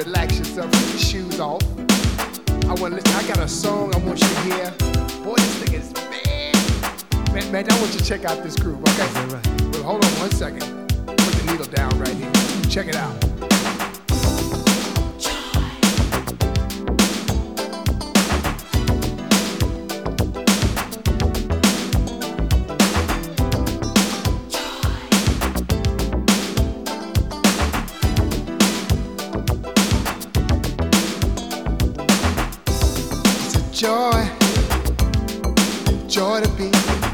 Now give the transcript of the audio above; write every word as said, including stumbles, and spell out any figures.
relax yourself, take your shoes off. I want to listen. I got a song I want you to hear. Boy, this thing is man. Man, man, I want you to check out this groove, okay? Is that right? Well, hold on one second. Put the needle down right here. Check it out. Joy, joy to be